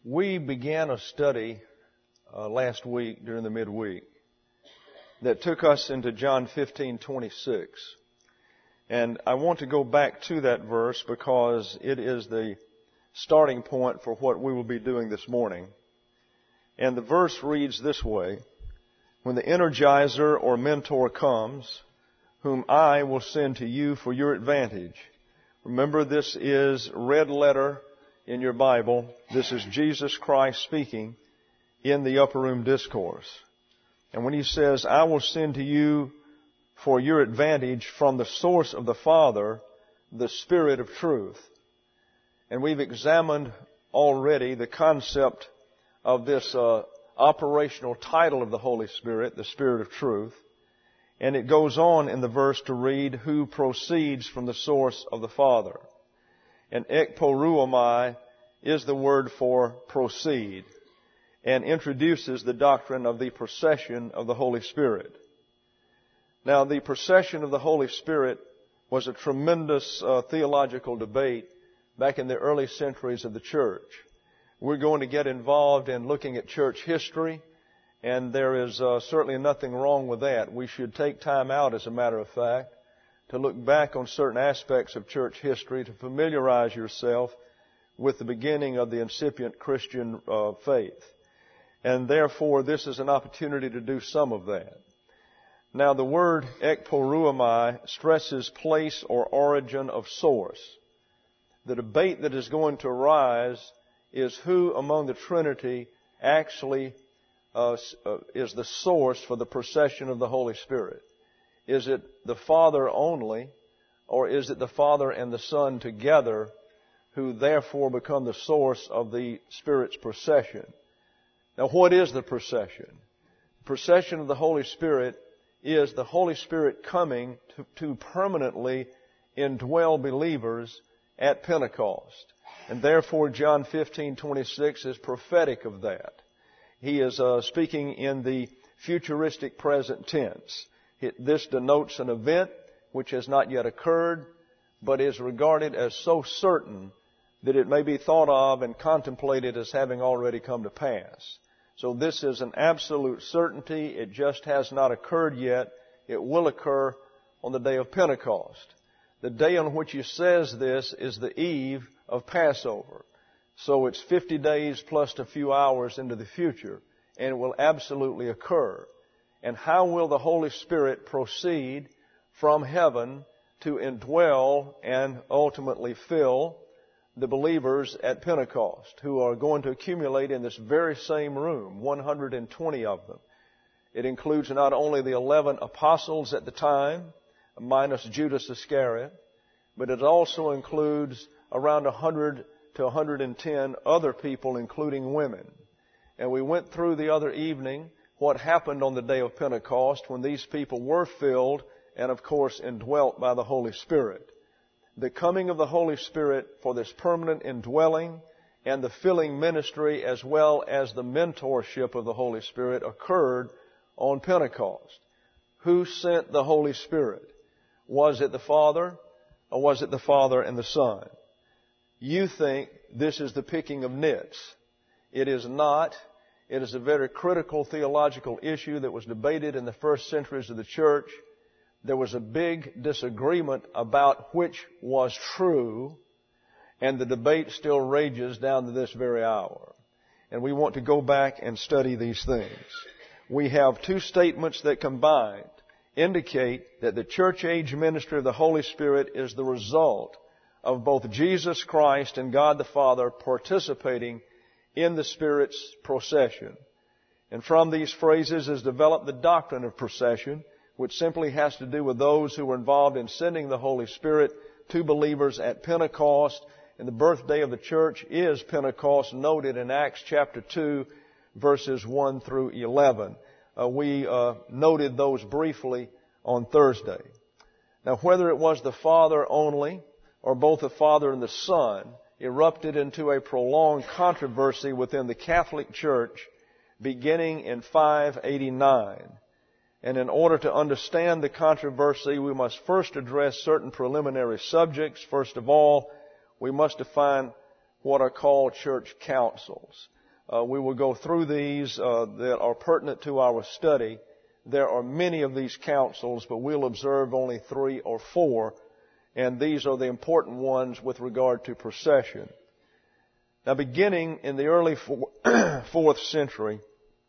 We began a study last week during the midweek that took us into John 15:26. And I want to go back to that verse because it is the starting point for what we will be doing this morning. And the verse reads this way: "When the Energizer or Mentor comes, whom I will send to you for your advantage." Remember, this is red letter in your Bible. This is Jesus Christ speaking in the Upper Room Discourse. And when He says, "I will send to you for your advantage from the source of the Father, the Spirit of truth." And we've examined already the concept of this operational title of the Holy Spirit, the Spirit of truth. And it goes on in the verse to read, "who proceeds from the source of the Father." And ekporeuomai is the word for proceed, and introduces the doctrine of the procession of the Holy Spirit. Now, the procession of the Holy Spirit was a tremendous theological debate back in the early centuries of the church. We're going to get involved in looking at church history, and there is certainly nothing wrong with that. We should take time out, as a matter of fact, to look back on certain aspects of church history to familiarize yourself with the beginning of the incipient Christian faith. And therefore, this is an opportunity to do some of that. Now, the word ekporeuomai stresses place or origin of source. The debate that is going to arise is who among the Trinity actually is the source for the procession of the Holy Spirit. Is it the Father only, or is it the Father and the Son together, who therefore become the source of the Spirit's procession? Now, what is the procession? The procession of the Holy Spirit is the Holy Spirit coming to permanently indwell believers at Pentecost. And therefore, John 15:26 is prophetic of that. He is speaking in the futuristic present tense. This denotes an event which has not yet occurred, but is regarded as so certain that it may be thought of and contemplated as having already come to pass. So this is an absolute certainty. It just has not occurred yet. It will occur on the day of Pentecost. The day on which He says this is the eve of Passover. So it's 50 days plus a few hours into the future, and it will absolutely occur. And how will the Holy Spirit proceed from heaven to indwell and ultimately fill the believers at Pentecost, who are going to accumulate in this very same room, 120 of them? It includes not only the 11 apostles at the time, minus Judas Iscariot, but it also includes around 100 to 110 other people, including women. And we went through the other evening what happened on the day of Pentecost when these people were filled and, of course, indwelt by the Holy Spirit. The coming of the Holy Spirit for this permanent indwelling and the filling ministry, as well as the mentorship of the Holy Spirit, occurred on Pentecost. Who sent the Holy Spirit? Was it the Father, or was it the Father and the Son? You think this is the picking of nits. It is not. It is a very critical theological issue that was debated in the first centuries of the church. There was a big disagreement about which was true, and the debate still rages down to this very hour. And we want to go back and study these things. We have two statements that combined indicate that the church age ministry of the Holy Spirit is the result of both Jesus Christ and God the Father participating in the Spirit's procession. And from these phrases is developed the doctrine of procession, which simply has to do with those who were involved in sending the Holy Spirit to believers at Pentecost. And the birthday of the church is Pentecost, noted in Acts chapter 2, verses 1 through 11. We noted those briefly on Thursday. Now, whether it was the Father only or both the Father and the Son erupted into a prolonged controversy within the Catholic Church beginning in 589. And in order to understand the controversy, we must first address certain preliminary subjects. First of all, we must define what are called church councils. We will go through these that are pertinent to our study. There are many of these councils, but we'll observe only 3 or 4, and these are the important ones with regard to procession. Now, beginning in the early 4th century,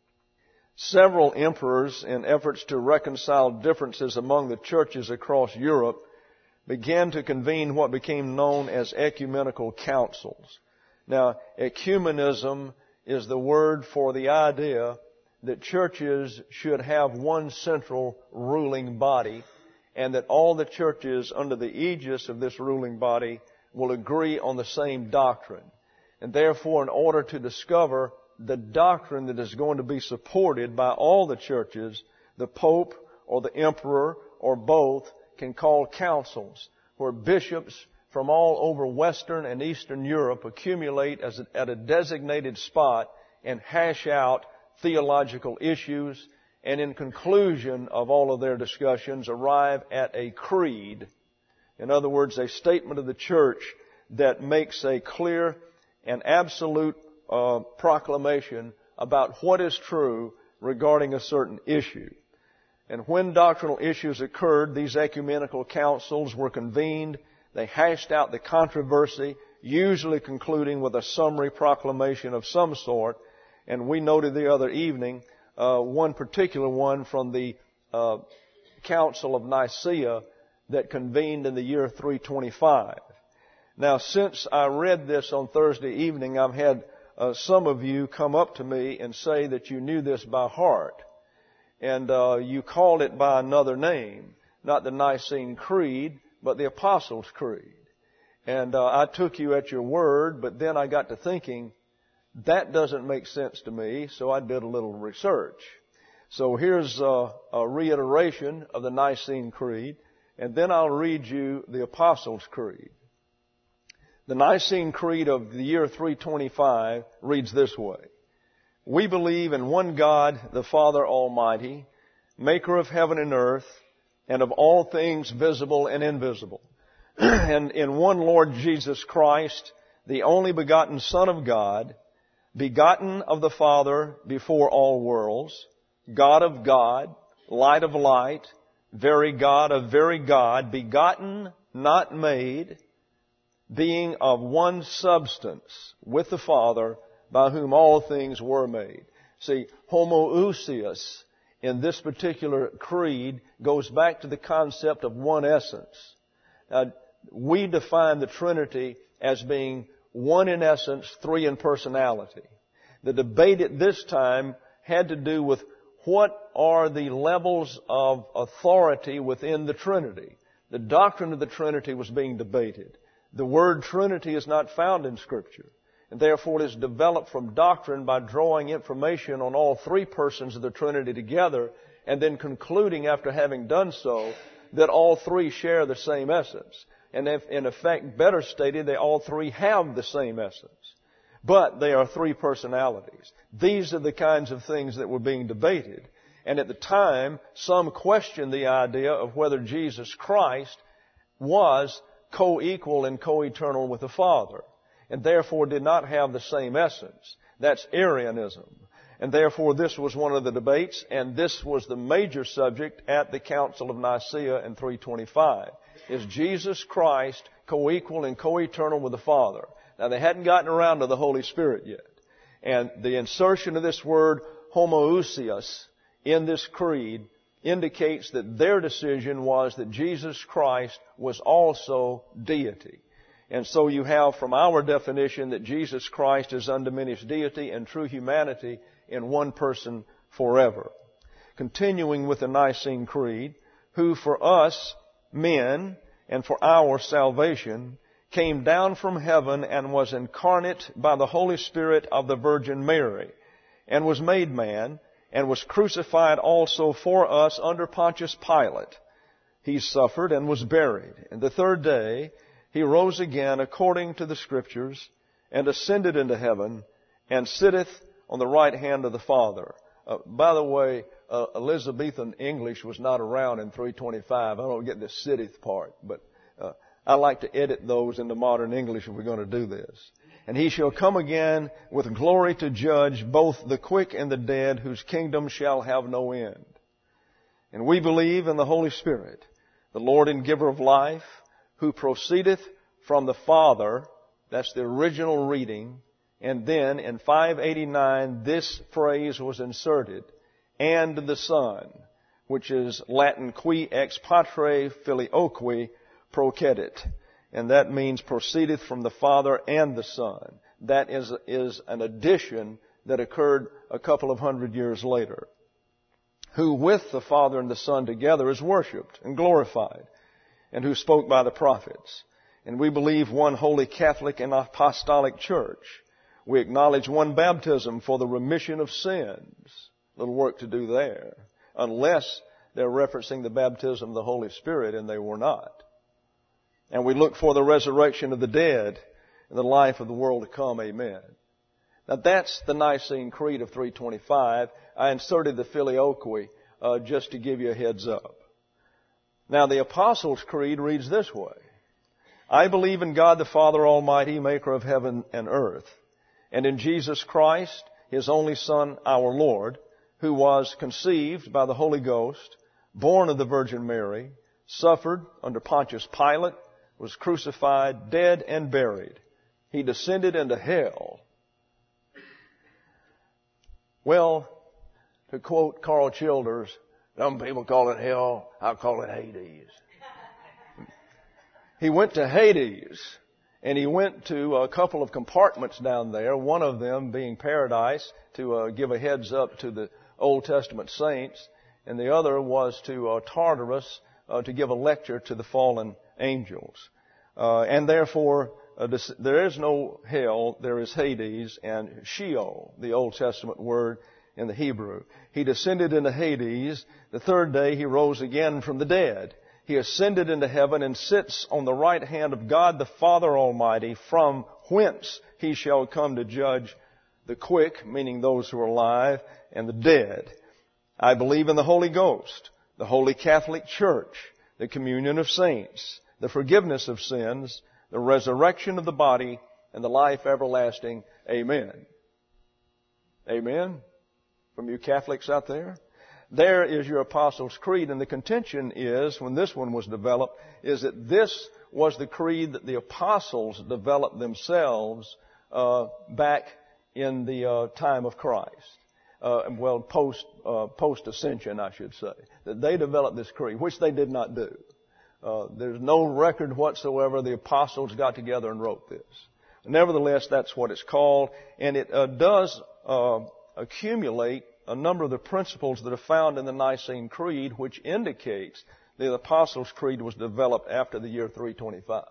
several emperors, in efforts to reconcile differences among the churches across Europe, began to convene what became known as ecumenical councils. Now, ecumenism is the word for the idea that churches should have one central ruling body, and that all the churches under the aegis of this ruling body will agree on the same doctrine. And therefore, in order to discover the doctrine that is going to be supported by all the churches, the Pope or the Emperor or both can call councils, where bishops from all over Western and Eastern Europe accumulate at a designated spot and hash out theological issues, and in conclusion of all of their discussions arrive at a creed. In other words, a statement of the church that makes a clear and absolute proclamation about what is true regarding a certain issue. And when doctrinal issues occurred, these ecumenical councils were convened. They hashed out the controversy, usually concluding with a summary proclamation of some sort. And we noted the other evening one particular one from the Council of Nicaea that convened in the year 325. Now, since I read this on Thursday evening, I've had some of you come up to me and say that you knew this by heart. And you called it by another name, not the Nicene Creed, but the Apostles' Creed. And I took you at your word, but then I got to thinking, that doesn't make sense to me, so I did a little research. So here's a reiteration of the Nicene Creed, and then I'll read you the Apostles' Creed. The Nicene Creed of the year 325 reads this way. We believe in one God, the Father Almighty, maker of heaven and earth, and of all things visible and invisible, and in one Lord Jesus Christ, the only begotten Son of God, begotten of the Father before all worlds, God of God, light of light, very God of very God, begotten, not made, being of one substance with the Father, by whom all things were made. See, homoousios in this particular creed goes back to the concept of one essence. Now, we define the Trinity as being one in essence, three in personality. The debate at this time had to do with what are the levels of authority within the Trinity. The doctrine of the Trinity was being debated. The word Trinity is not found in Scripture, and therefore it is developed from doctrine by drawing information on all three persons of the Trinity together and then concluding after having done so that all three share the same essence. And if, in effect, better stated, they all three have the same essence. But they are three personalities. These are the kinds of things that were being debated. And at the time, some questioned the idea of whether Jesus Christ was co-equal and co-eternal with the Father, and therefore did not have the same essence. That's Arianism. And therefore this was one of the debates, and this was the major subject at the Council of Nicaea in 325. Is Jesus Christ co-equal and co-eternal with the Father? Now, they hadn't gotten around to the Holy Spirit yet. And the insertion of this word homoousios in this creed indicates that their decision was that Jesus Christ was also deity. And so you have from our definition that Jesus Christ is undiminished deity and true humanity in one person forever. Continuing with the Nicene Creed, who for us men and for our salvation came down from heaven and was incarnate by the Holy Spirit of the Virgin Mary, and was made man, and was crucified also for us under Pontius Pilate. He suffered and was buried. And the third day he rose again according to the Scriptures, and ascended into heaven, and sitteth on the right hand of the Father. By the way, Elizabethan English was not around in 325. I don't get the sitteth part, but I like to edit those into modern English if we're going to do this. And He shall come again with glory to judge both the quick and the dead, whose kingdom shall have no end. And we believe in the Holy Spirit, the Lord and giver of life, who proceedeth from the Father. That's the original reading. And then in 589, this phrase was inserted, and the Son, which is Latin qui ex patre filioque procedit. And that means proceedeth from the Father and the Son. That is an addition that occurred a couple of hundred years later. Who with the Father and the Son together is worshipped and glorified, and who spoke by the prophets. And we believe one holy Catholic and apostolic church. We acknowledge one baptism for the remission of sins. Little work to do there. Unless they're referencing the baptism of the Holy Spirit, and they were not. And we look for the resurrection of the dead and the life of the world to come. Amen. Now that's the Nicene Creed of 325. I inserted the filioque just to give you a heads up. Now the Apostles' Creed reads this way. I believe in God the Father Almighty, maker of heaven and earth, and in Jesus Christ, His only Son, our Lord, who was conceived by the Holy Ghost, born of the Virgin Mary, suffered under Pontius Pilate, was crucified, dead, and buried. He descended into hell. Well, to quote Carl Childers, some people call it hell, I call it Hades. He went to Hades, and he went to a couple of compartments down there, one of them being paradise, to give a heads up to the Old Testament saints, and the other was to Tartarus to give a lecture to the fallen angels. And therefore, there is no hell, there is Hades and Sheol, the Old Testament word in the Hebrew. He descended into Hades. The third day He rose again from the dead. He ascended into heaven and sits on the right hand of God the Father Almighty, from whence He shall come to judge the quick, meaning those who are alive, and the dead. I believe in the Holy Ghost, the Holy Catholic Church, the communion of saints, the forgiveness of sins, the resurrection of the body, and the life everlasting. Amen. Amen. From you Catholics out there. There is your Apostles' Creed, and the contention is, when this one was developed, is that this was the creed that the apostles developed themselves back in the time of Christ. Post-ascension, I should say. That they developed this creed, which they did not do. There's no record whatsoever the apostles got together and wrote this. Nevertheless, that's what it's called, and it does accumulate a number of the principles that are found in the Nicene Creed, which indicates the Apostles' Creed was developed after the year 325.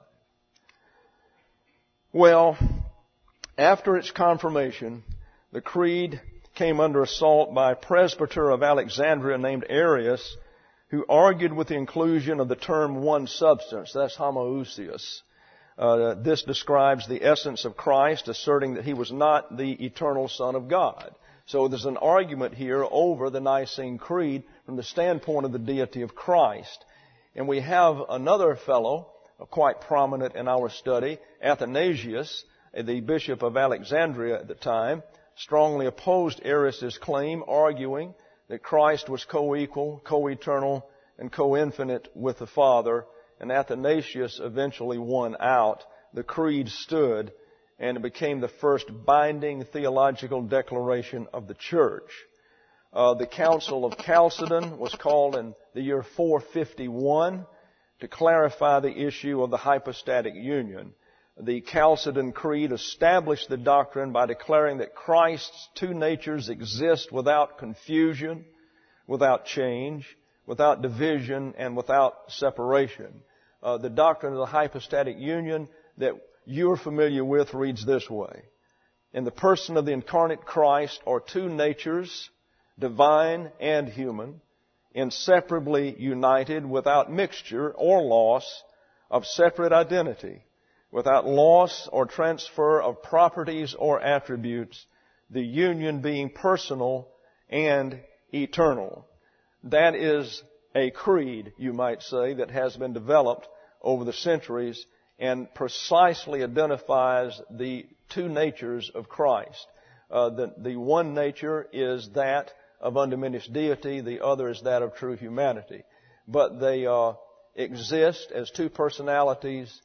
Well, after its confirmation, the Creed came under assault by a presbyter of Alexandria named Arius, who argued with the inclusion of the term one substance. That's homoousios. This describes the essence of Christ, asserting that He was not the eternal Son of God. So there's an argument here over the Nicene Creed from the standpoint of the deity of Christ. And we have another fellow, quite prominent in our study, Athanasius, the bishop of Alexandria at the time, strongly opposed Arius' claim, arguing that Christ was co-equal, co-eternal, and co-infinite with the Father. And Athanasius eventually won out. The creed stood, and it became the first binding theological declaration of the church. The Council of Chalcedon was called in the year 451 to clarify the issue of the hypostatic union. The Chalcedon Creed established the doctrine by declaring that Christ's two natures exist without confusion, without change, without division, and without separation. The doctrine of the hypostatic union that you're familiar with reads this way. In the person of the incarnate Christ are two natures, divine and human, inseparably united without mixture or loss of separate identity, without loss or transfer of properties or attributes, the union being personal and eternal. That is a creed, you might say, that has been developed over the centuries and precisely identifies the two natures of Christ. The one nature is that of undiminished deity. The other is that of true humanity. But they exist as two personalities.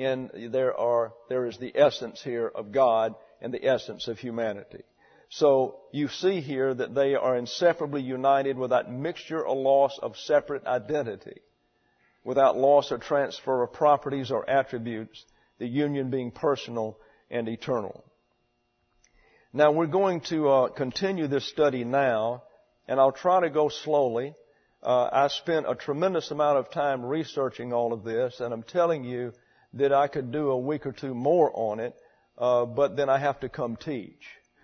There is the essence here of God and the essence of humanity. So you see here that they are inseparably united without mixture or loss of separate identity, without loss or transfer of properties or attributes, the union being personal and eternal. Now we're going to continue this study now, and I'll try to go slowly. I spent a tremendous amount of time researching all of this, and I'm telling you that I could do a week or two more on it, but then I have to come teach.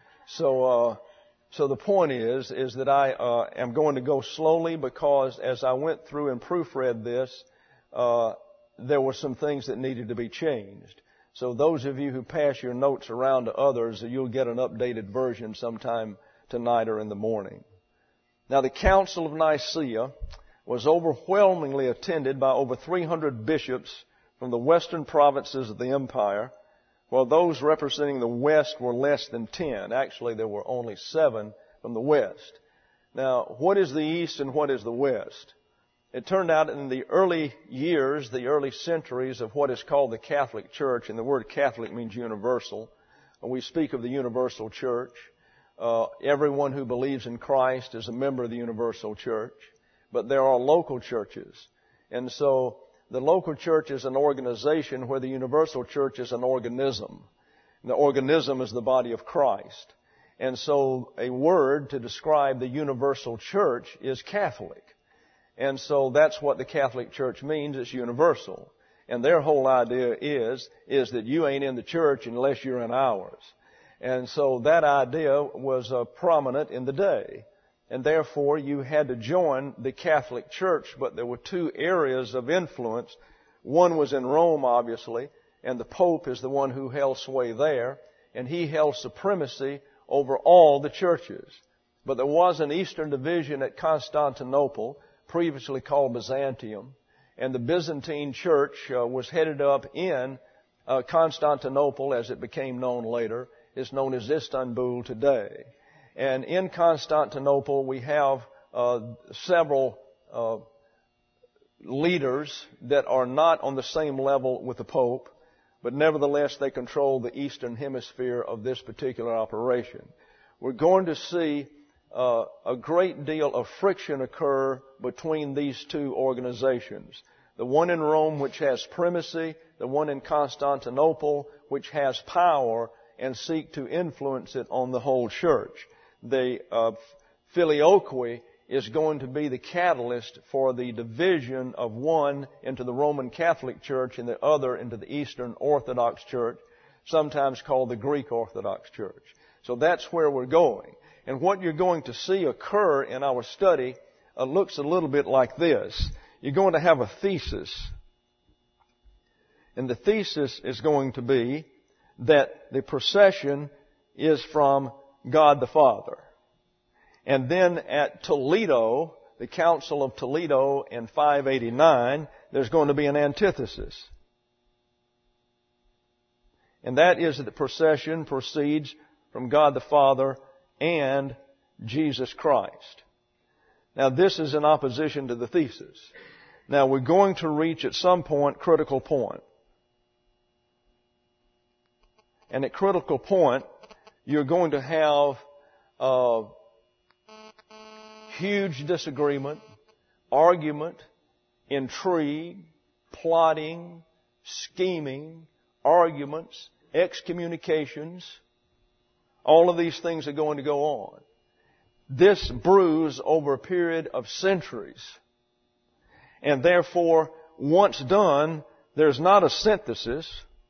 So the point is that I am going to go slowly, because as I went through and proofread this, there were some things that needed to be changed. So those of you who pass your notes around to others, you'll get an updated version sometime tonight or in the morning. Now, the Council of Nicaea was overwhelmingly attended by over 300 bishops from the western provinces of the empire, while those representing the west were less than 10. Actually, there were only 7 from the west. Now, what is the east and what is the west? It turned out in the early years, the early centuries of what is called the Catholic Church, and the word Catholic means universal. We speak of the universal church. Everyone who believes in Christ is a member of the universal church. But there are local churches. And so the local church is an organization where the universal church is an organism. And the organism is the body of Christ. And so a word to describe the universal church is Catholic. And so that's what the Catholic Church means. It's universal. And their whole idea is that you ain't in the church unless you're in ours. And so that idea was prominent in the day. And therefore you had to join the Catholic Church, but there were 2 areas of influence. One was in Rome, obviously, and the Pope is the one who held sway there, and he held supremacy over all the churches. But there was an eastern division at Constantinople, previously called Byzantium, and the Byzantine Church was headed up in Constantinople, as it became known later. It's known as Istanbul today. And in Constantinople, we have several leaders that are not on the same level with the Pope, but nevertheless they control the eastern hemisphere of this particular operation. We're going to see a great deal of friction occur between these 2 organizations. The one in Rome, which has primacy, the one in Constantinople, which has power and seek to influence it on the whole church. The filioque is going to be the catalyst for the division of one into the Roman Catholic Church and the other into the Eastern Orthodox Church, sometimes called the Greek Orthodox Church. So that's where we're going. And what you're going to see occur in our study looks a little bit like this. You're going to have a thesis. And the thesis is going to be that the procession is from God the Father. And then at Toledo, the Council of Toledo in 589, there's going to be an antithesis. And that is that the procession proceeds from God the Father and Jesus Christ. Now this is in opposition to the thesis. Now we're going to reach at some point critical point. And at critical point, you're going to have huge disagreement, argument, intrigue, plotting, scheming, arguments, excommunications. All of these things are going to go on. This brews over a period of centuries. And therefore, once done, there's not a synthesis.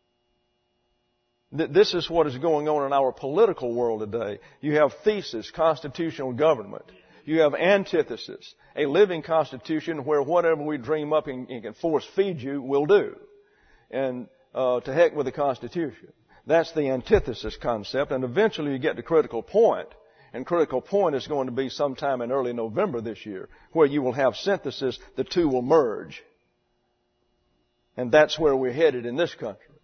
This is what is going on in our political world today. You have thesis, constitutional government. You have antithesis, a living constitution where whatever we dream up and can force feed you will do. And to heck with the Constitution. That's the antithesis concept. And eventually you get to critical point. And critical point is going to be sometime in early November this year, where you will have synthesis, the two will merge. And that's where we're headed in this country.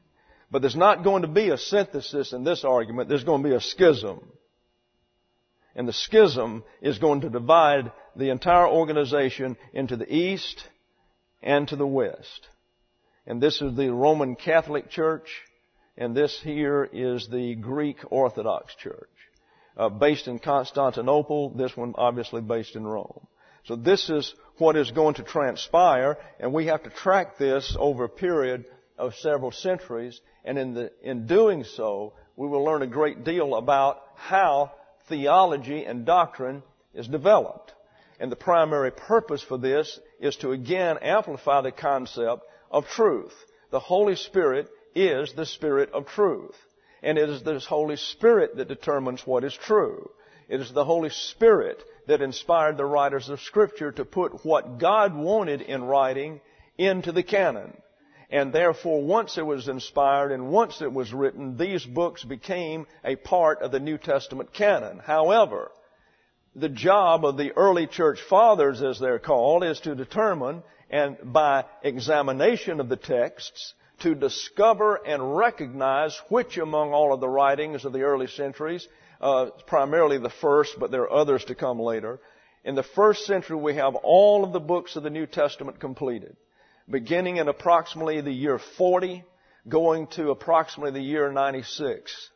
But there's not going to be a synthesis in this argument. There's going to be a schism. And the schism is going to divide the entire organization into the East and to the West. And this is the Roman Catholic Church, and this here is the Greek Orthodox Church. Based in Constantinople, this one obviously based in Rome. So this is what is going to transpire, and we have to track this over a period of several centuries, and in doing so, we will learn a great deal about how theology and doctrine is developed. And the primary purpose for this is to again amplify the concept of truth. The Holy Spirit is the Spirit of truth. And it is this Holy Spirit that determines what is true. It is the Holy Spirit that inspired the writers of Scripture to put what God wanted in writing into the canon. And therefore, once it was inspired and once it was written, these books became a part of the New Testament canon. However, the job of the early church fathers, as they're called, is to determine, and by examination of the texts, to discover and recognize which among all of the writings of the early centuries, primarily the first, but there are others to come later. In the first century, we have all of the books of the New Testament completed, beginning in approximately the year 40, going to approximately the year 96.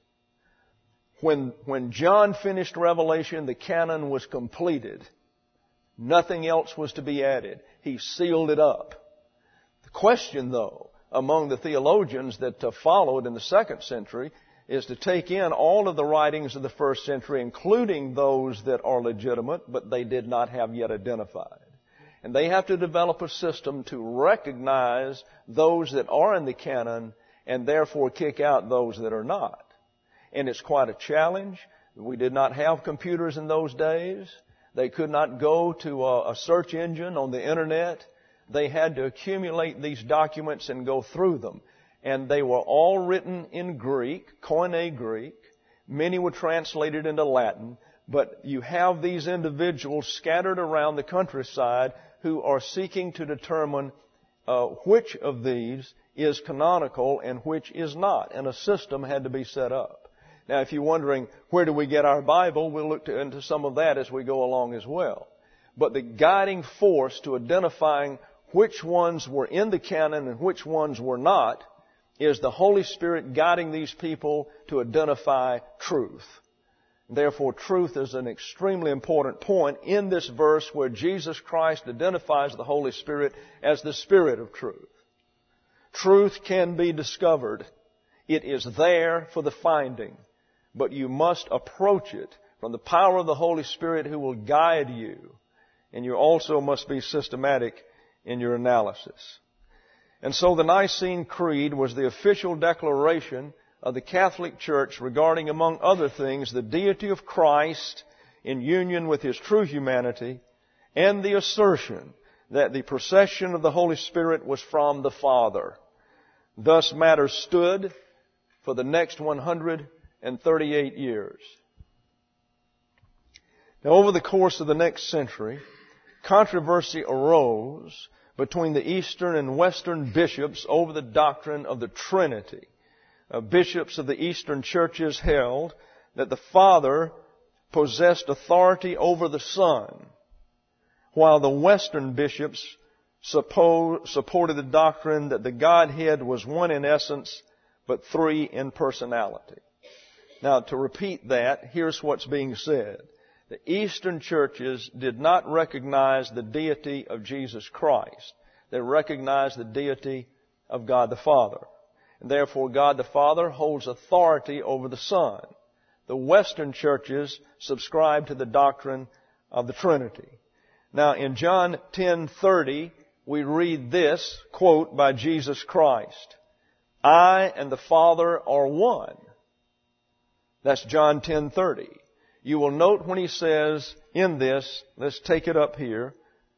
When John finished Revelation, the canon was completed. Nothing else was to be added. He sealed it up. The question, though, among the theologians that followed in the second century is to take in all of the writings of the first century, including those that are legitimate, but they did not have yet identified. And they have to develop a system to recognize those that are in the canon and therefore kick out those that are not. And it's quite a challenge. We did not have computers in those days. They could not go to a search engine on the internet. They had to accumulate these documents and go through them. And they were all written in Greek, Koine Greek. Many were translated into Latin. But you have these individuals scattered around the countryside who are seeking to determine which of these is canonical and which is not. And a system had to be set up. Now, if you're wondering, where do we get our Bible? We'll look into some of that as we go along as well. But the guiding force to identifying which ones were in the canon and which ones were not is the Holy Spirit guiding these people to identify truth. Therefore, truth is an extremely important point in this verse where Jesus Christ identifies the Holy Spirit as the Spirit of truth. Truth can be discovered. It is there for the finding. But you must approach it from the power of the Holy Spirit who will guide you. And you also must be systematic in your analysis. And so the Nicene Creed was the official declaration of the Catholic Church regarding, among other things, the deity of Christ in union with His true humanity and the assertion that the procession of the Holy Spirit was from the Father. Thus matters stood for the next 138 years. Now, over the course of the next century, controversy arose between the Eastern and Western bishops over the doctrine of the Trinity. Bishops of the Eastern churches held that the Father possessed authority over the Son, while the Western bishops supported the doctrine that the Godhead was one in essence, but three in personality. Now, to repeat that, here's what's being said. The Eastern churches did not recognize the deity of Jesus Christ. They recognized the deity of God the Father. And therefore, God the Father holds authority over the Son. The Western churches subscribe to the doctrine of the Trinity. Now, in John 10:30, we read this quote by Jesus Christ. I and the Father are one. That's John 10:30. You will note when he says in this, let's take it up here,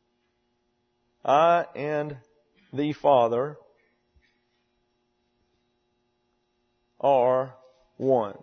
I and the Father are one.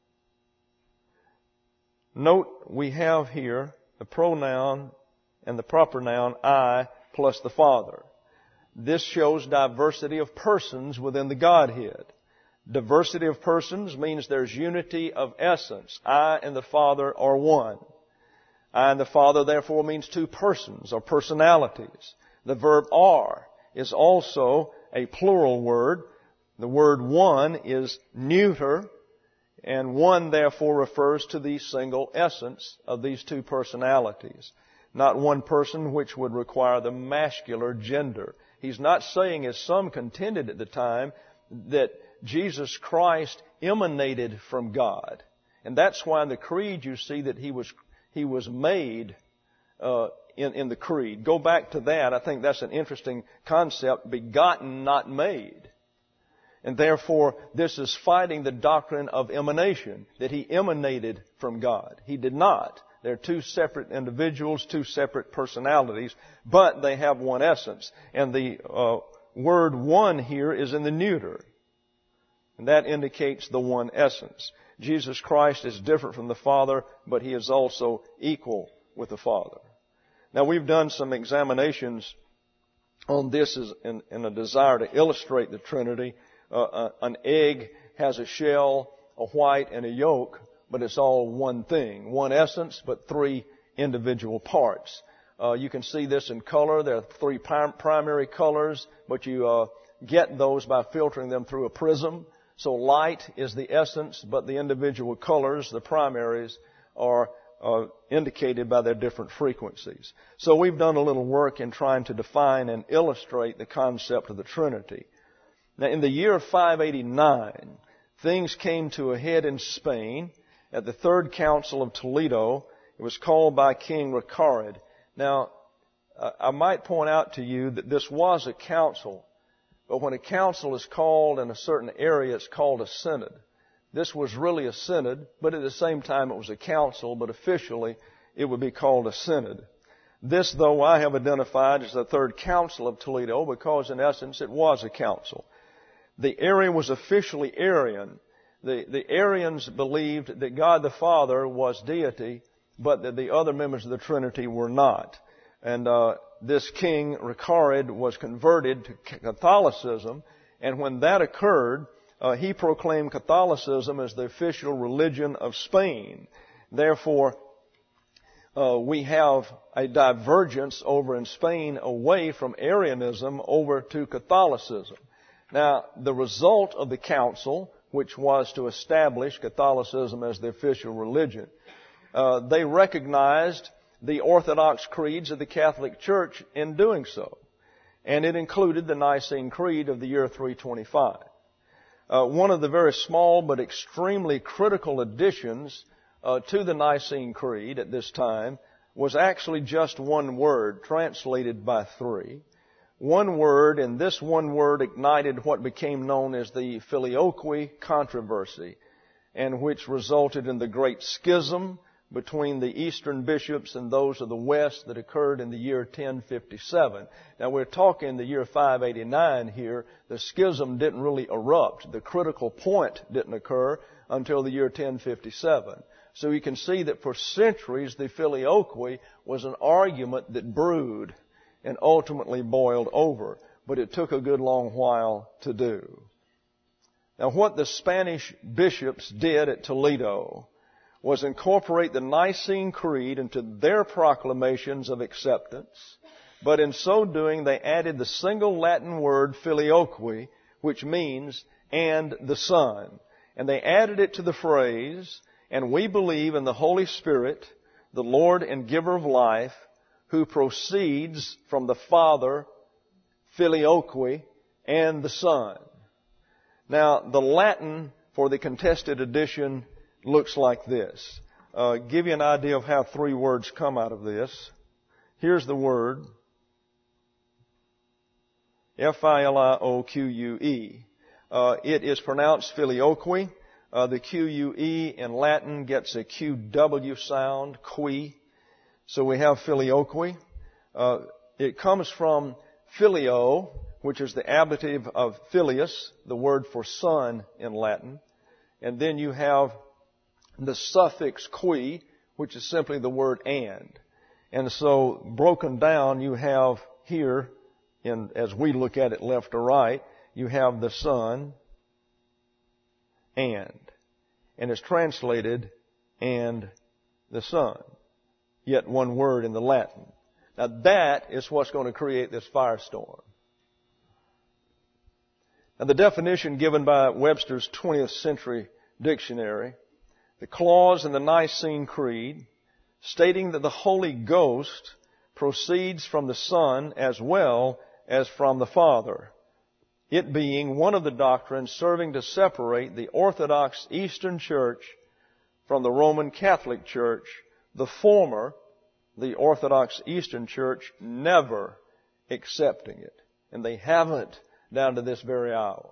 Note we have here the pronoun and the proper noun I plus the Father. This shows diversity of persons within the Godhead. Diversity of persons means there's unity of essence. I and the Father are one. I and the Father therefore means two persons or personalities. The verb are is also a plural word. The word one is neuter, and one therefore refers to the single essence of these two personalities. Not one person, which would require the masculine gender. He's not saying, as some contended at the time, that Jesus Christ emanated from God. And that's why in the creed you see that He was made in the creed. Go back to that. I think that's an interesting concept. Begotten, not made. And therefore, this is fighting the doctrine of emanation, that He emanated from God. He did not. They're two separate individuals, two separate personalities, but they have one essence. And the word one here is in the neuter. And that indicates the one essence. Jesus Christ is different from the Father, but He is also equal with the Father. Now, we've done some examinations on this in a desire to illustrate the Trinity. An egg has a shell, a white, and a yolk, but it's all one thing. One essence, but three individual parts. You can see this in color. There are three primary colors, but you get those by filtering them through a prism. So light is the essence, but the individual colors, the primaries, are indicated by their different frequencies. So we've done a little work in trying to define and illustrate the concept of the Trinity. Now, in the year 589, things came to a head in Spain at the Third Council of Toledo. It was called by King Recared. Now, I might point out to you that this was a council, but when a council is called in a certain area, it's called a synod. This was really a synod, but at the same time it was a council, but officially it would be called a synod. This, though, I have identified as the Third Council of Toledo because, in essence, it was a council. The area was officially Arian. The Arians believed that God the Father was deity, but that the other members of the Trinity were not. And this King Recared was converted to Catholicism, and when that occurred, he proclaimed Catholicism as the official religion of Spain. Therefore, we have a divergence over in Spain away from Arianism over to Catholicism. Now, the result of the council, which was to establish Catholicism as the official religion, they recognized the Orthodox creeds of the Catholic Church in doing so. And it included the Nicene Creed of the year 325. One of the very small but extremely critical additions to the Nicene Creed at this time was actually just one word, translated by three. One word, and this one word ignited what became known as the Filioque controversy, and which resulted in the great schism between the Eastern bishops and those of the West that occurred in the year 1057. Now, we're talking the year 589 here. The schism didn't really erupt. The critical point didn't occur until the year 1057. So you can see that for centuries, the Filioque was an argument that brewed and ultimately boiled over. But it took a good long while to do. Now, what the Spanish bishops did at Toledo was incorporate the Nicene Creed into their proclamations of acceptance. But in so doing, they added the single Latin word Filioque, which means, and the Son. And they added it to the phrase, and we believe in the Holy Spirit, the Lord and giver of life, who proceeds from the Father, Filioque, and the Son. Now, the Latin for the contested edition looks like this. Give you an idea of how three words come out of this. Here's the word. Filioque. It is pronounced Filioque. The QUE in Latin gets a QW sound, qui. So we have Filioque. It comes from filio, which is the ablative of filius, the word for son in Latin. And then you have the suffix qui, which is simply the word and. And so broken down, you have here, as we look at it left to right, you have the Son, and is translated and the Son. Yet one word in the Latin. Now that is what's going to create this firestorm. Now the definition given by Webster's 20th century dictionary, the clause in the Nicene Creed stating that the Holy Ghost proceeds from the Son as well as from the Father, it being one of the doctrines serving to separate the Orthodox Eastern Church from the Roman Catholic Church, the former, the Orthodox Eastern Church, never accepting it. And they haven't down to this very hour.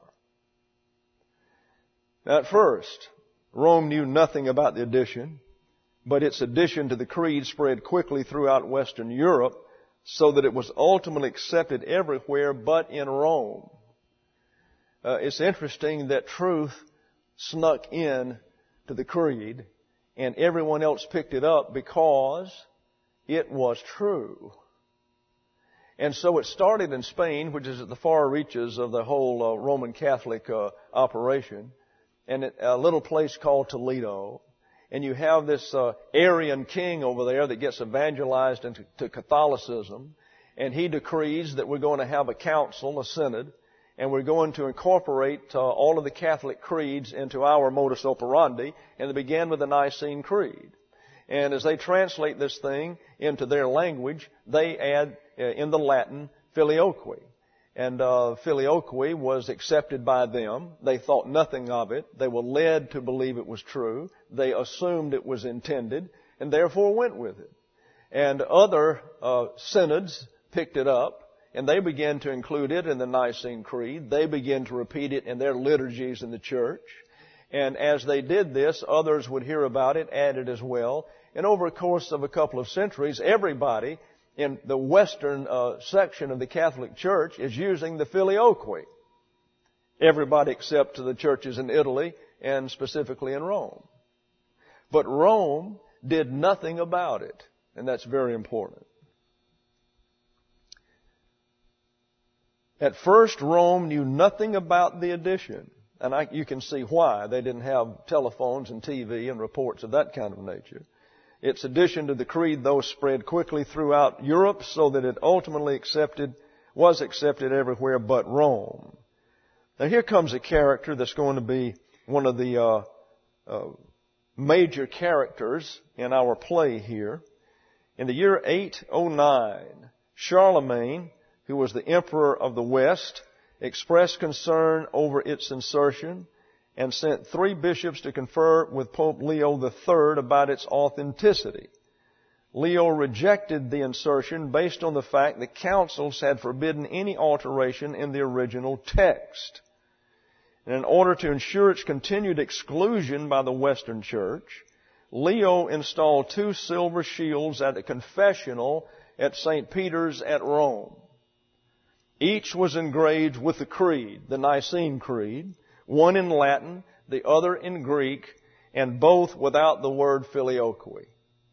Now, at first, Rome knew nothing about the addition, but its addition to the creed spread quickly throughout Western Europe so that it was ultimately accepted everywhere but in Rome. It's interesting that truth snuck in to the creed and everyone else picked it up because it was true. And so it started in Spain, which is at the far reaches of the whole Roman Catholic operation, and a little place called Toledo. And you have this Arian king over there that gets evangelized into Catholicism, and he decrees that we're going to have a council, a synod, and we're going to incorporate all of the Catholic creeds into our modus operandi, and they began with the Nicene Creed. And as they translate this thing into their language, they add in the Latin filioque. And filioque was accepted by them. They thought nothing of it. They were led to believe it was true. They assumed it was intended, and therefore went with it. And other synods picked it up, and they began to include it in the Nicene Creed. They began to repeat it in their liturgies in the church. And as they did this, others would hear about it, add it as well. And over a course of a couple of centuries, everybody in the western section of the Catholic Church is using the filioque. Everybody except the churches in Italy and specifically in Rome. But Rome did nothing about it, and that's very important. At first, Rome knew nothing about the addition. And you can see why. They didn't have telephones and TV and reports of that kind of nature. Its addition to the creed, though, spread quickly throughout Europe so that it ultimately was accepted everywhere but Rome. Now here comes a character that's going to be one of the major characters in our play here. In the year 809, Charlemagne, who was the emperor of the West, expressed concern over its insertion and sent 3 bishops to confer with Pope Leo III about its authenticity. Leo rejected the insertion based on the fact that councils had forbidden any alteration in the original text. And in order to ensure its continued exclusion by the Western Church, Leo installed 2 silver shields at the confessional at St. Peter's at Rome. Each was engraved with the creed, the Nicene Creed, one in Latin, the other in Greek, and both without the word filioque.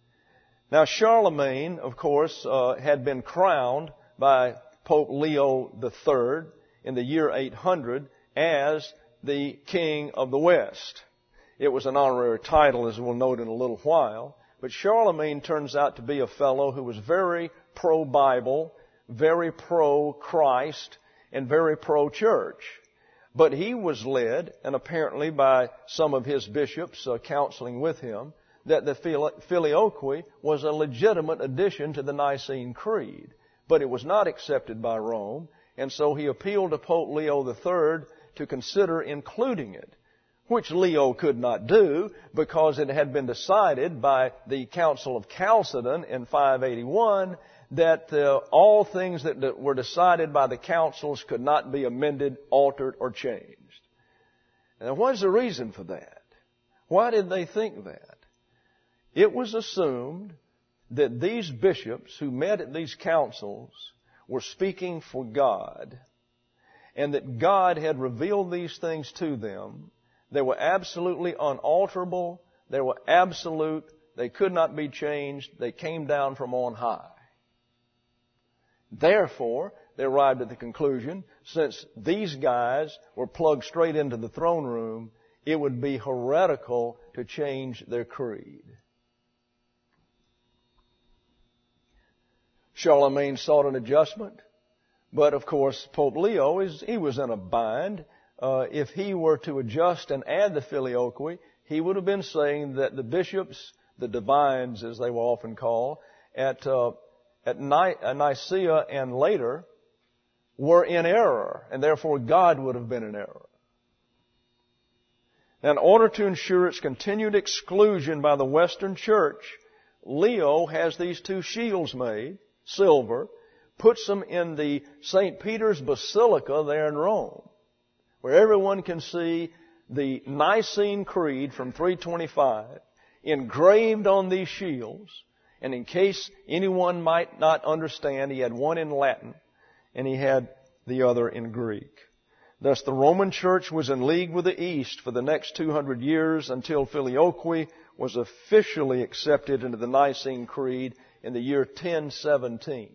Now Charlemagne, of course, had been crowned by Pope Leo III in the year 800 as the King of the West. It was an honorary title, as we'll note in a little while. But Charlemagne turns out to be a fellow who was very pro-Bible, very pro-Christ, and very pro-church. But he was led, and apparently by some of his bishops counseling with him, that the filioque was a legitimate addition to the Nicene Creed. But it was not accepted by Rome, and so he appealed to Pope Leo III to consider including it, which Leo could not do because it had been decided by the Council of Chalcedon in 581 that all things that were decided by the councils could not be amended, altered, or changed. And what's the reason for that? Why did they think that? It was assumed that these bishops who met at these councils were speaking for God, and that God had revealed these things to them. They were absolutely unalterable. They were absolute. They could not be changed. They came down from on high. Therefore, they arrived at the conclusion, since these guys were plugged straight into the throne room, it would be heretical to change their creed. Charlemagne sought an adjustment, but of course Pope Leo, he was in a bind. If he were to adjust and add the filioque, he would have been saying that the bishops, the divines as they were often called, at Nicaea and later, were in error, and therefore God would have been in error. Now, in order to ensure its continued exclusion by the Western Church, Leo has these two shields made, silver, puts them in the St. Peter's Basilica there in Rome, where everyone can see the Nicene Creed from 325 engraved on these shields. And in case anyone might not understand, he had one in Latin and he had the other in Greek. Thus the Roman Church was in league with the East for the next 200 years until filioque was officially accepted into the Nicene Creed in the year 1017.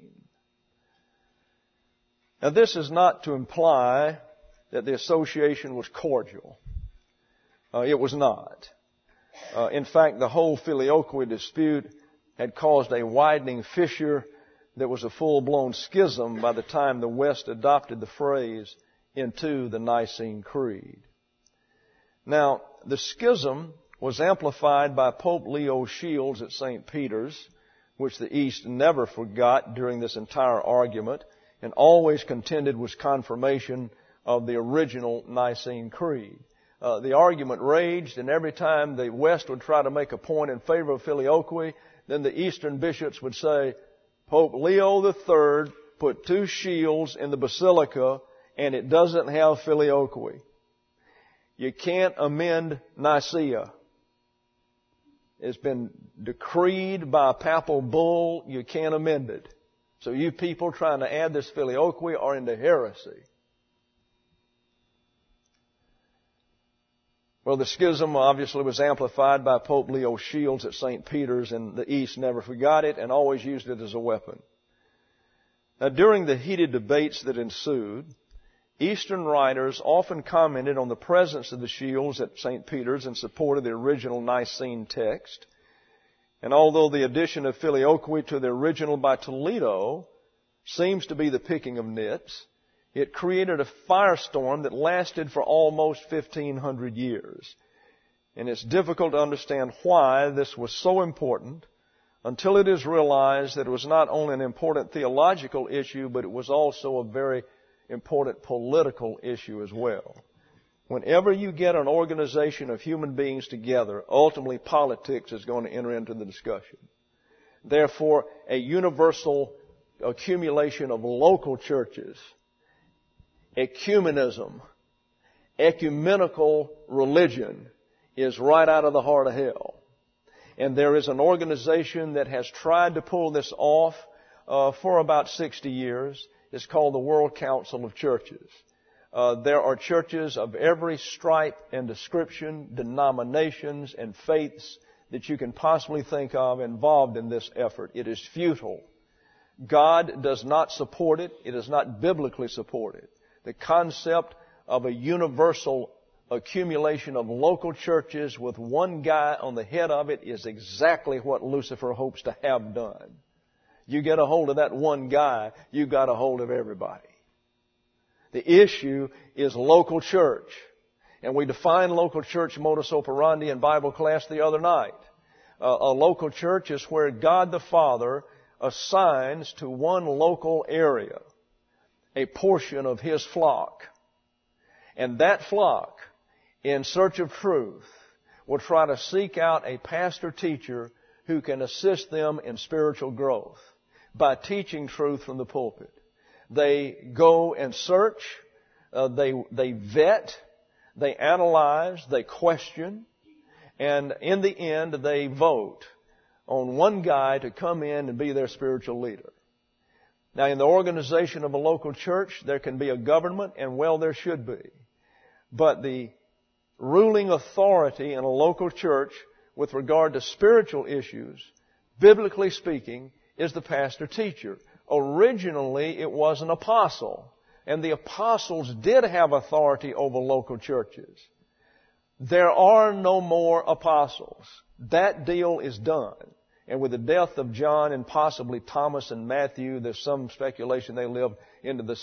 Now this is not to imply that the association was cordial. It was not. In fact, the whole filioque dispute had caused a widening fissure that was a full-blown schism by the time the West adopted the phrase into the Nicene Creed. Now, the schism was amplified by Pope Leo's shields at St. Peter's, which the East never forgot during this entire argument and always contended was confirmation of the original Nicene Creed. The argument raged, and every time the West would try to make a point in favor of filioque, then the Eastern bishops would say, Pope Leo III put two shields in the basilica and it doesn't have filioque. You can't amend Nicaea. It's been decreed by a papal bull. You can't amend it. So you people trying to add this filioque are into heresy. Well, the schism obviously was amplified by Pope Leo's shields at St. Peter's, and the East never forgot it and always used it as a weapon. Now, during the heated debates that ensued, Eastern writers often commented on the presence of the shields at St. Peter's in support of the original Nicene text. And although the addition of filioque to the original by Toledo seems to be the picking of nits, it created a firestorm that lasted for almost 1,500 years. And it's difficult to understand why this was so important until it is realized that it was not only an important theological issue, but it was also a very important political issue as well. Whenever you get an organization of human beings together, ultimately politics is going to enter into the discussion. Therefore, a universal accumulation of local churches, ecumenism, ecumenical religion is right out of the heart of hell. And there is an organization that has tried to pull this off for about 60 years. It's called the World Council of Churches. There are churches of every stripe and description, denominations and faiths that you can possibly think of involved in this effort. It is futile. God does not support it. It is not biblically supported. The concept of a universal accumulation of local churches with one guy on the head of it is exactly what Lucifer hopes to have done. You get a hold of that one guy, you got a hold of everybody. The issue is local church. And we defined local church modus operandi in Bible class the other night. A local church is where God the Father assigns to one local area a portion of His flock. And that flock, in search of truth, will try to seek out a pastor-teacher who can assist them in spiritual growth by teaching truth from the pulpit. They go and search, they vet, they analyze, they question, and in the end they vote on one guy to come in and be their spiritual leader. Now, in the organization of a local church, there can be a government, and well, there should be. But the ruling authority in a local church with regard to spiritual issues, biblically speaking, is the pastor-teacher. Originally, it was an apostle, and the apostles did have authority over local churches. There are no more apostles. That deal is done. And with the death of John and possibly Thomas and Matthew, there's some speculation they lived into the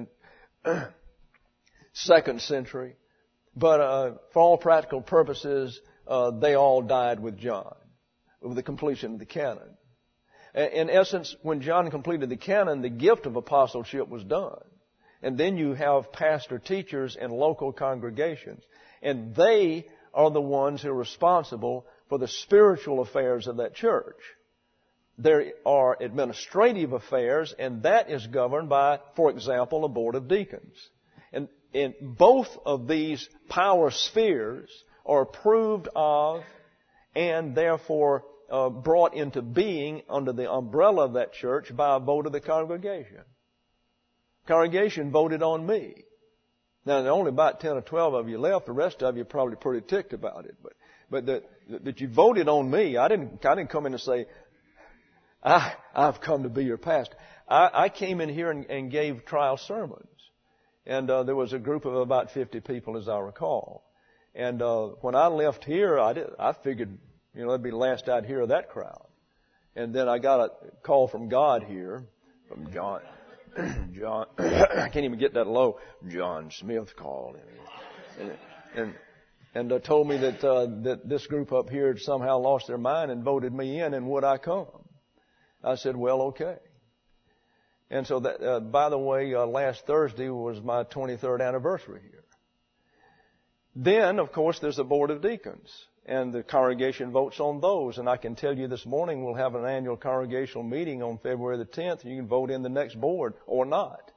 second century. But for all practical purposes, they all died with John, with the completion of the canon. In essence, when John completed the canon, the gift of apostleship was done. And then you have pastor teachers and local congregations. And they are the ones who are responsible for the spiritual affairs of that church. There are administrative affairs, and that is governed by, for example, a board of deacons. And both of these power spheres are approved of and therefore brought into being under the umbrella of that church by a vote of the congregation. Congregation voted on me. Now, there are only about 10 or 12 of you left. The rest of you are probably pretty ticked about it. But that you voted on me. I didn't come in and say, I've come to be your pastor. I came in here and gave trial sermons. And there was a group of about 50 people, as I recall. And when I left here, I figured, that'd be the last I'd hear of that crowd. And then I got a call from God here, from John, I can't even get that low. John Smith called and told me that this group up here had somehow lost their mind and voted me in, and would I come? I said, well, okay. And so that, by the way, last Thursday was my 23rd anniversary here. Then, of course, there's a board of deacons, and the congregation votes on those. And I can tell you this morning we'll have an annual congregational meeting on February the 10th. You can vote in the next board or not.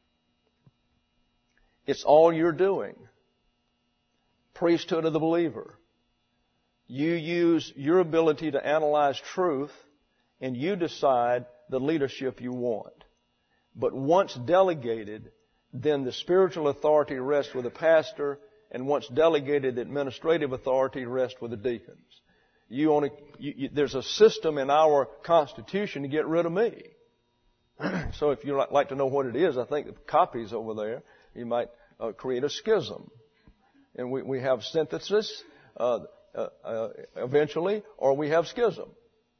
It's all you're doing. Priesthood of the believer. You use your ability to analyze truth, and you decide the leadership you want. But once delegated, then the spiritual authority rests with the pastor, and once delegated, the administrative authority rests with the deacons. There's a system in our Constitution to get rid of me. So if you'd like to know what it is, I think the copy's over there. You might create a schism. And we have synthesis eventually, or we have schism.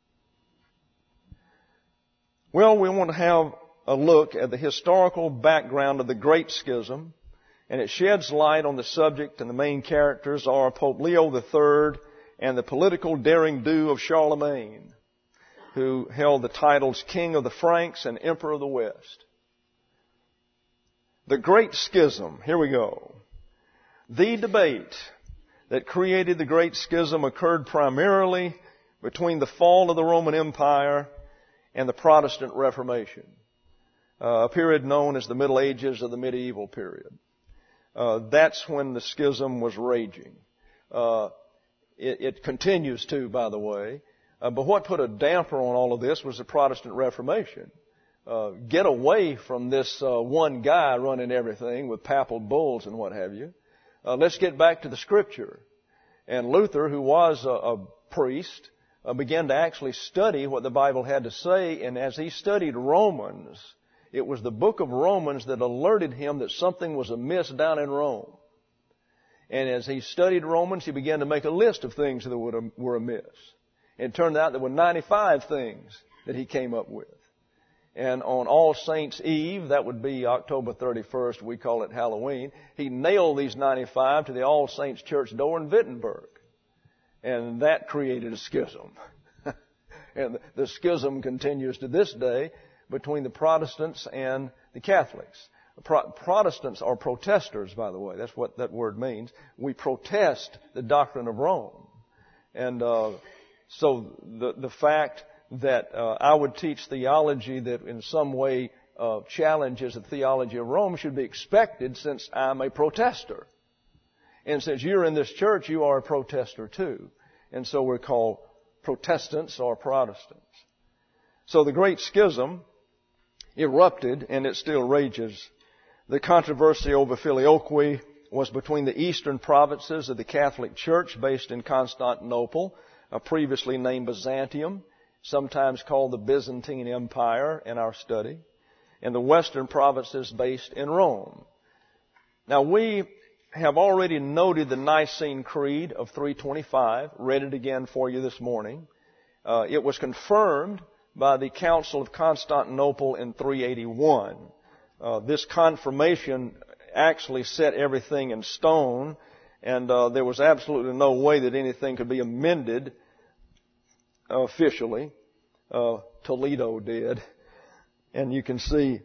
Well, we want to have a look at the historical background of the Great Schism, and it sheds light on the subject, and the main characters are Pope Leo III and the political derring-do of Charlemagne, who held the titles King of the Franks and Emperor of the West. The Great Schism, here we go. The debate that created the Great Schism occurred primarily between the fall of the Roman Empire and the Protestant Reformation, a period known as the Middle Ages or the medieval period. That's when the schism was raging. It continues to, by the way. But what put a damper on all of this was the Protestant Reformation. Get away from this one guy running everything with papal bulls and what have you. Let's get back to the Scripture. And Luther, who was a priest, began to actually study what the Bible had to say. And as he studied Romans, it was the book of Romans that alerted him that something was amiss down in Rome. And as he studied Romans, he began to make a list of things that were amiss. And it turned out there were 95 things that he came up with. And on All Saints' Eve, that would be October 31st, we call it Halloween, he nailed these 95 to the All Saints Church door in Wittenberg. And that created a schism. And the schism continues to this day between the Protestants and the Catholics. Protestants are protesters, by the way. That's what that word means. We protest the doctrine of Rome. And so the fact that I would teach theology that in some way challenges the theology of Rome should be expected, since I'm a protester. And since you're in this church, you are a protester too. And so we're called Protestants or Protestants. So the Great Schism erupted, and it still rages. The controversy over Filioque was between the eastern provinces of the Catholic Church based in Constantinople, previously named Byzantium, sometimes called the Byzantine Empire in our study, and the western provinces based in Rome. Now we have already noted the Nicene Creed of 325, read it again for you this morning. It was confirmed by the Council of Constantinople in 381. This confirmation actually set everything in stone, and there was absolutely no way that anything could be amended officially. Toledo did. And you can see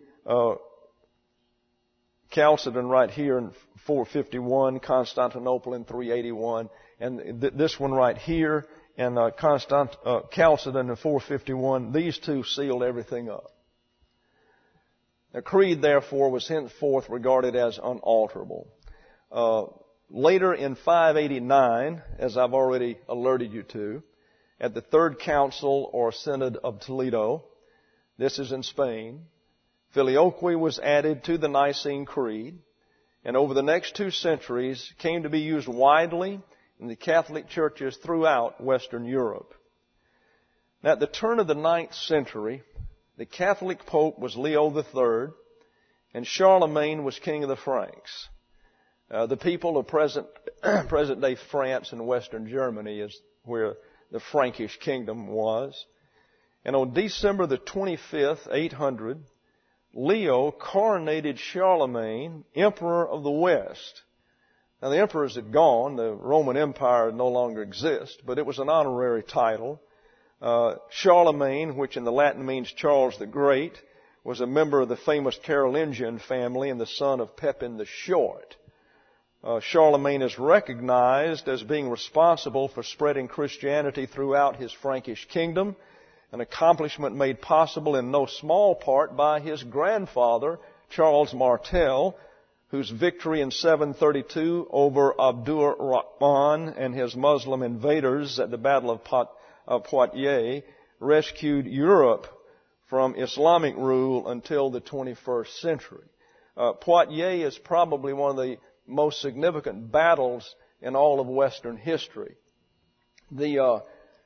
Chalcedon right here in 451, Constantinople in 381, and this one right here, and Chalcedon in 451. These two sealed everything up. The creed, therefore, was henceforth regarded as unalterable. Later in 589, as I've already alerted you to, at the Third Council or Synod of Toledo, this is in Spain, Filioque was added to the Nicene Creed, and over the next 2 centuries came to be used widely in the Catholic churches throughout Western Europe. Now, at the turn of the 9th century, the Catholic Pope was Leo III, and Charlemagne was king of the Franks. The people of present-day France and Western Germany is where the Frankish kingdom was. And on December the 25th, 800, Leo coronated Charlemagne Emperor of the West. Now, the emperors had gone. The Roman Empire no longer exists, but it was an honorary title. Charlemagne, which in the Latin means Charles the Great, was a member of the famous Carolingian family and the son of Pepin the Short. Charlemagne is recognized as being responsible for spreading Christianity throughout his Frankish kingdom, an accomplishment made possible in no small part by his grandfather, Charles Martel, whose victory in 732 over Abdur-Rahman and his Muslim invaders at the Battle of Poitiers rescued Europe from Islamic rule until the 21st century. Poitiers is probably one of the most significant battles in all of Western history. The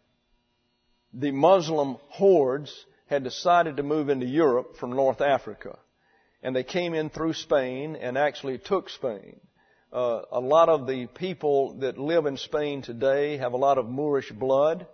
Muslim hordes had decided to move into Europe from North Africa, and they came in through Spain and actually took Spain. A lot of the people that live in Spain today have a lot of Moorish blood.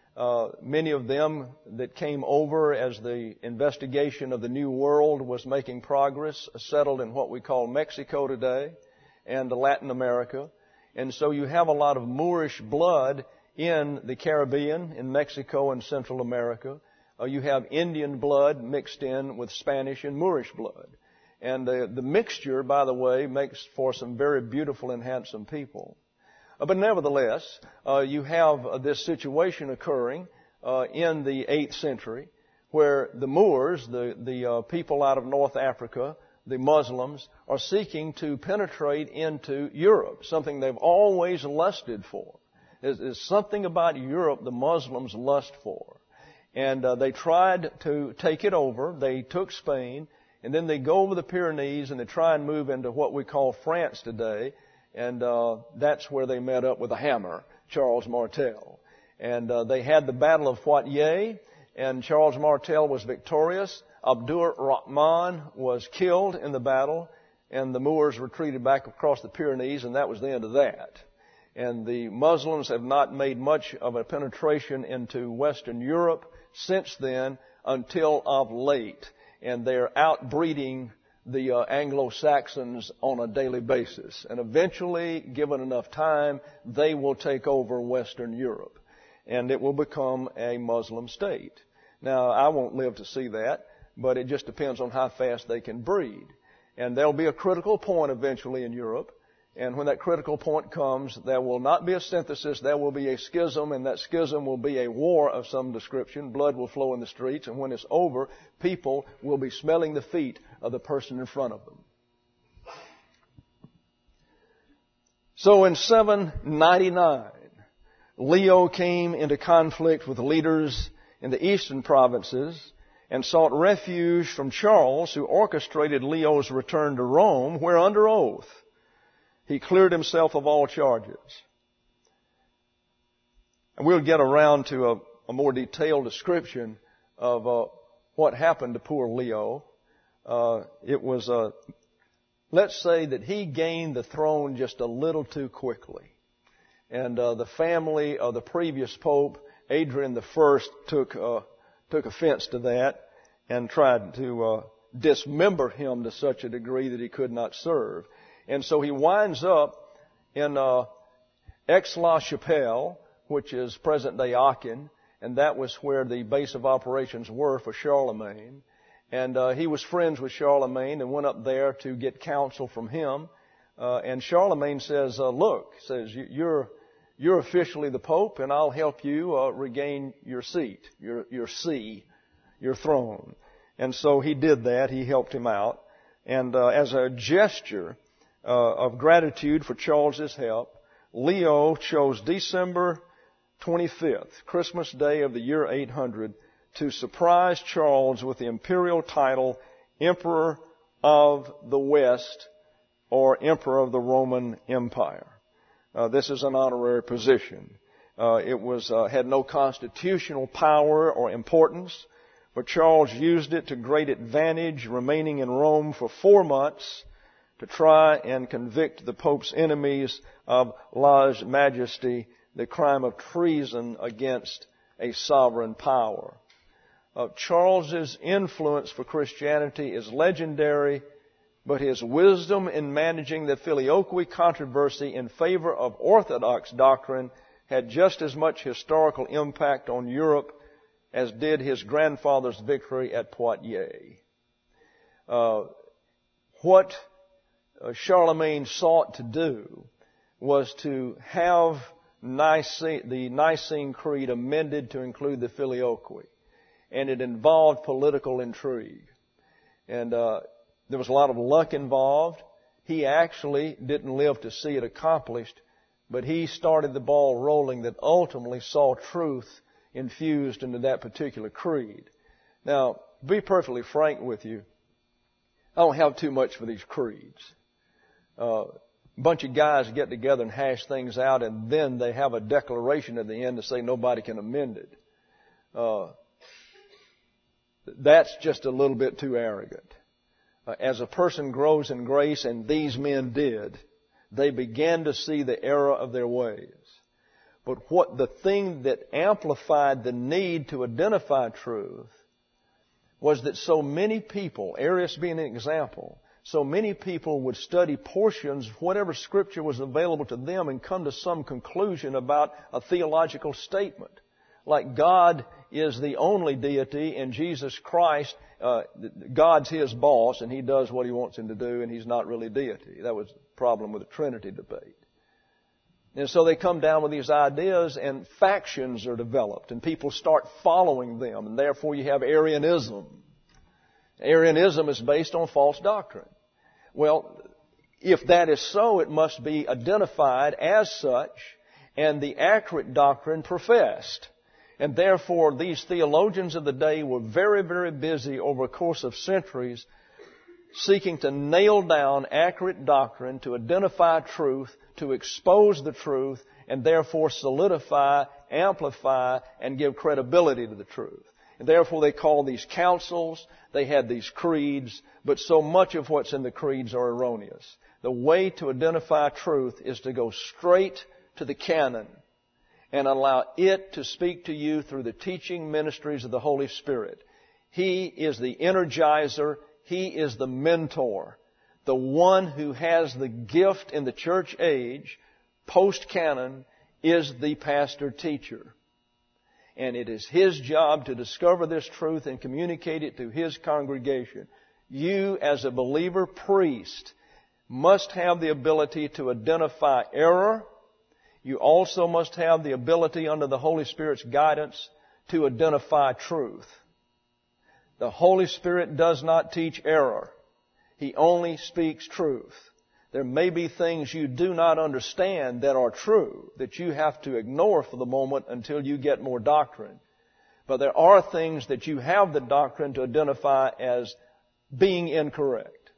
Many of them that came over as the investigation of the New World was making progress, settled in what we call Mexico today and Latin America. And so you have a lot of Moorish blood in the Caribbean, in Mexico and Central America. You have Indian blood mixed in with Spanish and Moorish blood. And the mixture, by the way, makes for some very beautiful and handsome people. But nevertheless, you have this situation occurring in the 8th century where the Moors, the people out of North Africa, the Muslims, are seeking to penetrate into Europe, something they've always lusted for. There's something about Europe the Muslims lust for. And they tried to take it over. They took Spain, and then they go over the Pyrenees and they try and move into what we call France today. And that's where they met up with a hammer, Charles Martel. And they had the Battle of Poitiers, and Charles Martel was victorious. Abdur-Rahman was killed in the battle, and the Moors retreated back across the Pyrenees, and that was the end of that. And the Muslims have not made much of a penetration into Western Europe since then until of late. And they're outbreeding the Anglo-Saxons on a daily basis. And eventually, given enough time, they will take over Western Europe. And it will become a Muslim state. Now, I won't live to see that, but it just depends on how fast they can breed. And there'll be a critical point eventually in Europe. And when that critical point comes, there will not be a synthesis, there will be a schism, and that schism will be a war of some description. Blood will flow in the streets, and when it's over, people will be smelling the feet of the person in front of them. So in 799, Leo came into conflict with leaders in the eastern provinces and sought refuge from Charles, who orchestrated Leo's return to Rome, where under oath he cleared himself of all charges. And we'll get around to a more detailed description of what happened to poor Leo. It was let's say that he gained the throne just a little too quickly. And the family of the previous Pope, Adrian I, took offense to that and tried to dismember him to such a degree that he could not serve. And so he winds up in Aix-la-Chapelle, which is present-day Aachen, and that was where the base of operations were for Charlemagne. And he was friends with Charlemagne and went up there to get counsel from him. And Charlemagne says, you're officially the Pope, and I'll help you regain your seat, your see, your throne. And so he did that. He helped him out. And as a gesture of gratitude for Charles's help, Leo chose December 25th, Christmas Day of the year 800, to surprise Charles with the imperial title Emperor of the West, or Emperor of the Roman Empire. This is an honorary position. It had no constitutional power or importance, but Charles used it to great advantage, remaining in Rome for 4 months to try and convict the Pope's enemies of lèse majesty, the crime of treason against a sovereign power. Charles's influence for Christianity is legendary, but his wisdom in managing the filioque controversy in favor of Orthodox doctrine had just as much historical impact on Europe as did his grandfather's victory at Poitiers. What Charlemagne sought to do was to have the Nicene Creed amended to include the filioque, and it involved political intrigue. And there was a lot of luck involved. He actually didn't live to see it accomplished, but he started the ball rolling that ultimately saw truth infused into that particular creed. Now, to be perfectly frank with you, I don't have too much for these creeds. A bunch of guys get together and hash things out, and then they have a declaration at the end to say nobody can amend it. That's just a little bit too arrogant. As a person grows in grace, and these men did, they began to see the error of their ways. But the thing that amplified the need to identify truth was that so many people, Arius being an example, so many people would study portions of whatever scripture was available to them and come to some conclusion about a theological statement. Like God is the only deity and Jesus Christ, God's His boss and He does what He wants Him to do and He's not really deity. That was the problem with the Trinity debate. And so they come down with these ideas and factions are developed and people start following them, and therefore you have Arianism. Arianism is based on false doctrine. Well, if that is so, it must be identified as such and the accurate doctrine professed. And therefore these theologians of the day were very, very busy over a course of centuries seeking to nail down accurate doctrine, to identify truth, to expose the truth, and therefore solidify, amplify, and give credibility to the truth. And therefore they call these councils, they had these creeds, but so much of what's in the creeds are erroneous. The way to identify truth is to go straight to the canon and allow it to speak to you through the teaching ministries of the Holy Spirit. He is the energizer. He is the mentor. The one who has the gift in the church age, post-canon, is the pastor-teacher. And it is his job to discover this truth and communicate it to his congregation. You, as a believer priest, must have the ability to identify error. You also must have the ability, under the Holy Spirit's guidance, to identify truth. The Holy Spirit does not teach error. He only speaks truth. There may be things you do not understand that are true, that you have to ignore for the moment until you get more doctrine. But there are things that you have the doctrine to identify as being incorrect.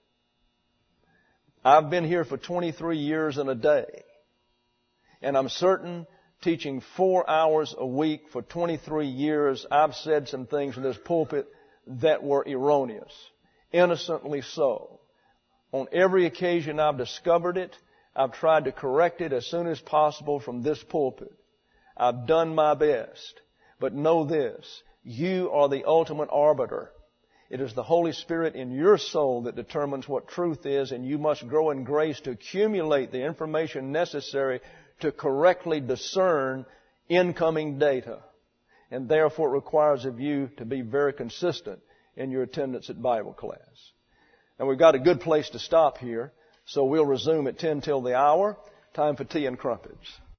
I've been here for 23 years and a day. And I'm certain, teaching 4 hours a week for 23 years, I've said some things in this pulpit that were erroneous. Innocently so. On every occasion I've discovered it, I've tried to correct it as soon as possible from this pulpit. I've done my best. But know this, you are the ultimate arbiter. It is the Holy Spirit in your soul that determines what truth is, and you must grow in grace to accumulate the information necessary to correctly discern incoming data. And therefore it requires of you to be very consistent in your attendance at Bible class. And we've got a good place to stop here, so we'll resume at 10 till the hour. Time for tea and crumpets.